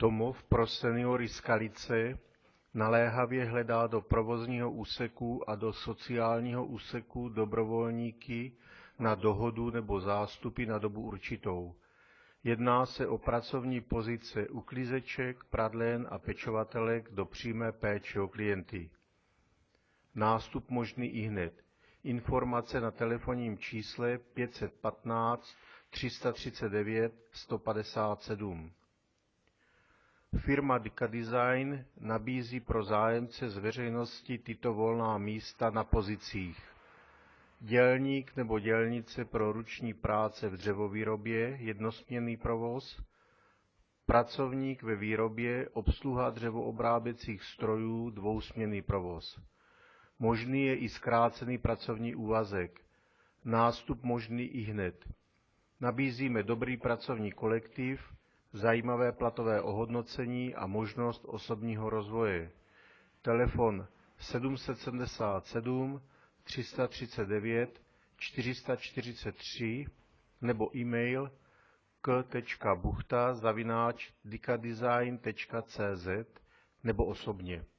Domov pro seniory Skalice naléhavě hledá do provozního úseku a do sociálního úseku dobrovolníky na dohodu nebo zástupy na dobu určitou. Jedná se o pracovní pozice uklízeček, pradlen a pečovatelek do přímé péče o klienty. Nástup možný ihned. Informace na telefonním čísle 515 339 157. Firma Dika Design nabízí pro zájemce z veřejnosti tyto volná místa na pozicích: dělník nebo dělnice pro ruční práce v dřevovýrobě, jednosměnný provoz, pracovník ve výrobě, obsluha dřevoobráběcích strojů, dvousměnný provoz. Možný je i zkrácený pracovní úvazek. Nástup možný ihned. Nabízíme dobrý pracovní kolektiv, zajímavé platové ohodnocení a možnost osobního rozvoje. Telefon 777 339 443 nebo e-mail k.buchta@dikadesign.cz nebo osobně.